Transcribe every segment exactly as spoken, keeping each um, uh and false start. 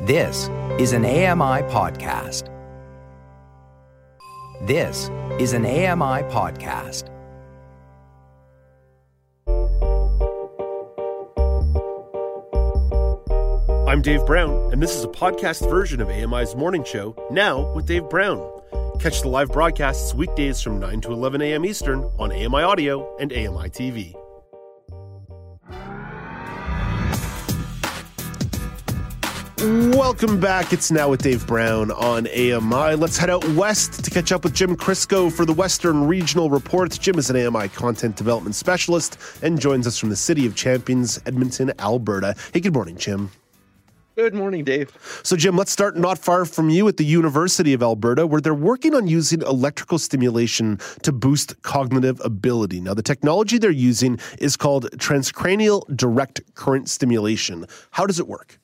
This is an A M I podcast. This is an A M I podcast. I'm Dave Brown, and this is a podcast version of A M I's Morning Show, Now with Dave Brown. Catch the live broadcasts weekdays from nine to eleven a.m. Eastern on A M I Audio and A M I T V. Welcome back. It's Now with Dave Brown on A M I. Let's head out west to catch up with Jim Crisco for the Western Regional Report. Jim is an A M I content development specialist and joins us from the City of Champions, Edmonton, Alberta. Hey, good morning, Jim. Good morning, Dave. So, Jim, let's start not far from you at the University of Alberta, where they're working on using electrical stimulation to boost cognitive ability. Now, the technology they're using is called transcranial direct current stimulation. How does it work?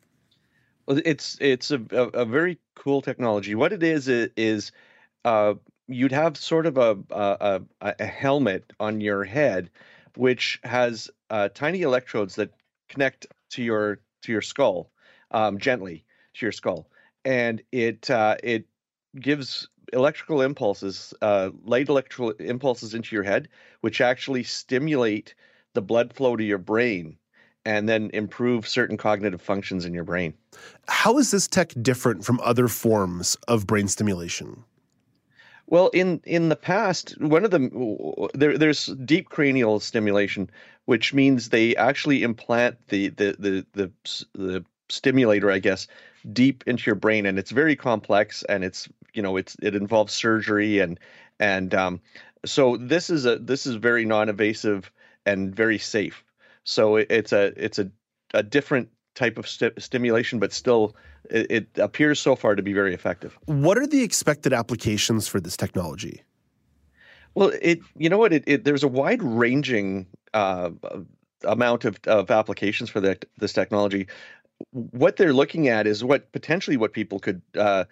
Well, it's it's a, a, a very cool technology. What it is is, is uh, you'd have sort of a, a a helmet on your head, which has uh, tiny electrodes that connect to your to your skull, um, gently to your skull, and it uh, it gives electrical impulses, uh, light electrical impulses into your head, which actually stimulate the blood flow to your brain, and then improve certain cognitive functions in your brain. How is this tech different from other forms of brain stimulation? Well, in, in the past, one of the there, there's deep cranial stimulation, which means they actually implant the the the the, the stimulator, I guess, deep into your brain, and it's very complex, and it's you know it's it involves surgery, and and um, so this is a this is very non-invasive and very safe. So it, it's a it's a, a different type of st- stimulation, but still it, it appears so far to be very effective. What are the expected applications for this technology? Well, it you know what it, it there's a wide ranging uh, amount of, of applications for that this technology. What they're looking at is what potentially what people could uh,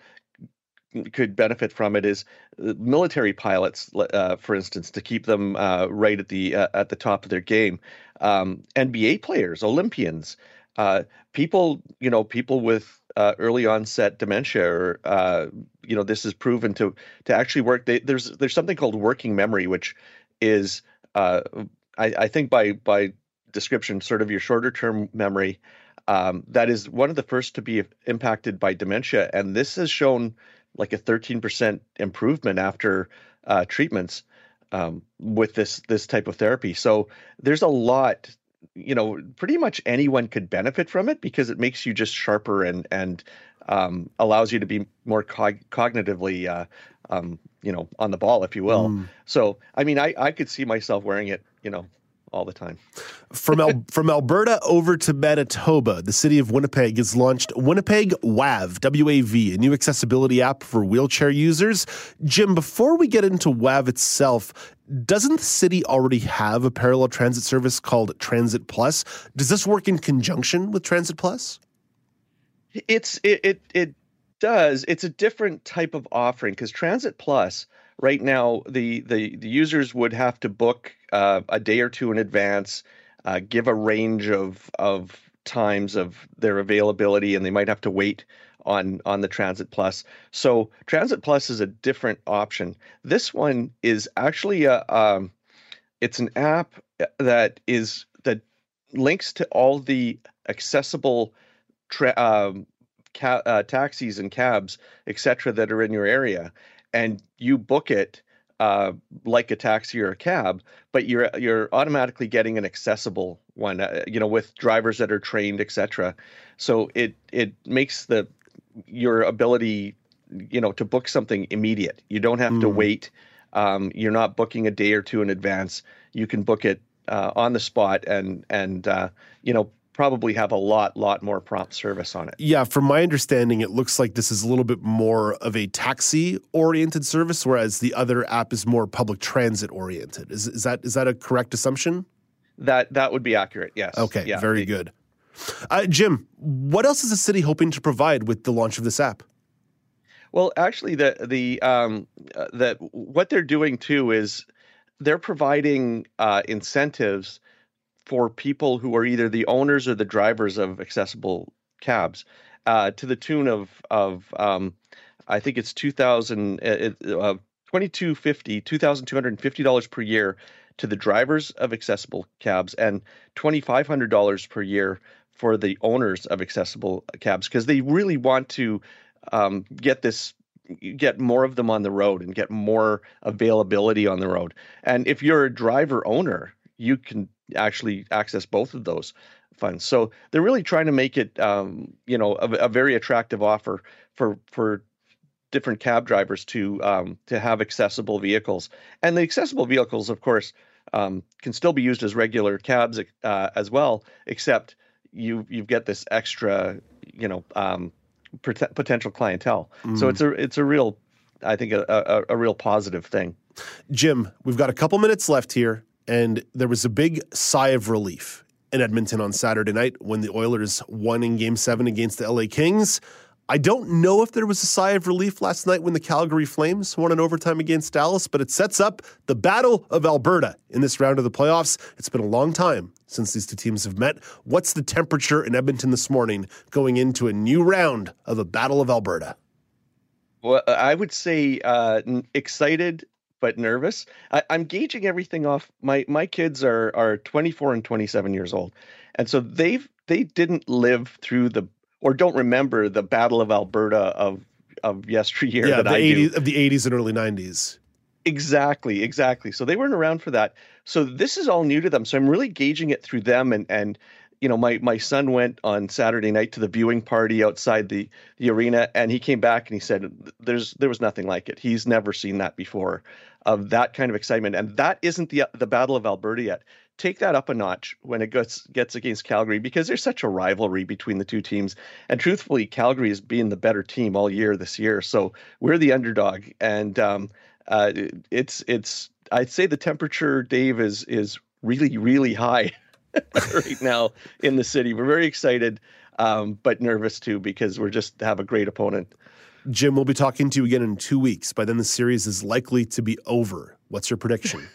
could benefit from it is military pilots, uh, for instance, to keep them uh, right at the uh, at the top of their game. Um, N B A players, Olympians, uh, people, you know, people with uh, early onset dementia, or uh, you know, this is proven to to actually work. They, there's there's something called working memory, which is, uh, I, I think by by description, sort of your shorter term memory. Um, that is one of the first to be impacted by dementia, and this has shown like a thirteen percent improvement after uh, treatments um, with this this type of therapy. So there's a lot, you know, pretty much anyone could benefit from it because it makes you just sharper and and um, allows you to be more cog- cognitively, uh, um, you know, on the ball, if you will. Mm. So, I mean, I, I could see myself wearing it, you know, all the time. From Al- from Alberta over to Manitoba, the city of Winnipeg has launched Winnipeg W A V, W A V, a new accessibility app for wheelchair users. Jim, before we get into W A V itself, doesn't the city already have a parallel transit service called Transit Plus? Does this work in conjunction with Transit Plus? It's it it, it does. It's a different type of offering because Transit Plus, right now, the, the, the users would have to book uh, a day or two in advance, uh, give a range of of times of their availability, and they might have to wait on on the Transit Plus. So Transit Plus is a different option. This one is actually a um, it's an app that is that links to all the accessible tra- um, ca- uh, taxis and cabs, et cetera, that are in your area, and you book it uh, like a taxi or a cab, but you're you're automatically getting an accessible one, uh, you know, with drivers that are trained, et cetera. So it it makes the your ability, you know, to book something immediate. You don't have mm. to wait. Um, you're not booking a day or two in advance. You can book it uh, on the spot, and and uh, you know. probably have a lot, lot more prompt service on it. Yeah, from my understanding, it looks like this is a little bit more of a taxi-oriented service, whereas the other app is more public transit-oriented. Is is that is that a correct assumption? That that would be accurate, yes. Okay, yeah, very the, good. Uh, Jim, what else is the city hoping to provide with the launch of this app? Well, actually, the the um, uh, that what they're doing too is they're providing uh, incentives for people who are either the owners or the drivers of accessible cabs. uh, to the tune of of um, I think it's two thousand uh, twenty-two fifty, two thousand two hundred fifty dollars per year to the drivers of accessible cabs, and twenty-five hundred dollars per year for the owners of accessible cabs, because they really want to um, get this, get more of them on the road and get more availability on the road. And if you're a driver owner, you can actually access both of those funds. So they're really trying to make it, um, you know, a, a very attractive offer for for different cab drivers to um, to have accessible vehicles. And the accessible vehicles, of course, um, can still be used as regular cabs uh, as well, except you you get this extra, you know, um, pot- potential clientele. Mm. So it's a it's a real, I think, a, a, a real positive thing. Jim, we've got a couple minutes left here, and there was a big sigh of relief in Edmonton on Saturday night when the Oilers won in Game seven against the L A Kings. I don't know if there was a sigh of relief last night when the Calgary Flames won in overtime against Dallas, but it sets up the Battle of Alberta in this round of the playoffs. It's been a long time since these two teams have met. What's the temperature in Edmonton this morning going into a new round of the Battle of Alberta? Well, I would say uh, excited but nervous. I, I'm gauging everything off. My my kids are are twenty-four and twenty-seven years old, and so they've they didn't live through the or don't remember the Battle of Alberta of of yesteryear yeah, that the I eighties, do. Of the eighties and early nineties. Exactly, exactly. So they weren't around for that. So this is all new to them. So I'm really gauging it through them. And and you know, my my son went on Saturday night to the viewing party outside the the arena, and he came back and he said, "There's there was nothing like it. He's never seen that before, of that kind of excitement." And that isn't the the Battle of Alberta yet. Take that up a notch when it gets gets against Calgary, because there's such a rivalry between the two teams. And truthfully, Calgary has been the better team all year this year. So we're the underdog, and um, uh, it's it's I'd say the temperature, Dave, is is really really high right now in the city. We're very excited, um, but nervous too, because we're just have a great opponent. Jim, we'll be talking to you again in two weeks. By then, the series is likely to be over. What's your prediction?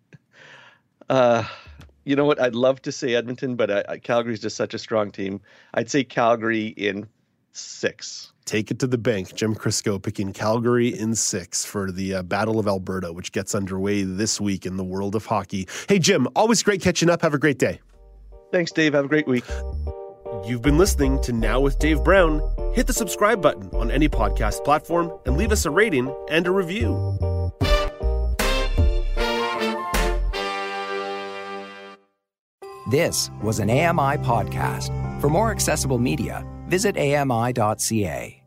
uh You know what? I'd love to say Edmonton, but uh, Calgary's just such a strong team. I'd say Calgary in six. Take it to the bank. Jim Crisco picking Calgary in six for the uh, Battle of Alberta, which gets underway this week in the world of hockey. Hey, Jim, always great catching up. Have a great day. Thanks, Dave. Have a great week. You've been listening to Now with Dave Brown. Hit the subscribe button on any podcast platform and leave us a rating and a review. This was an A M I podcast. For more accessible media, visit A M I dot C A.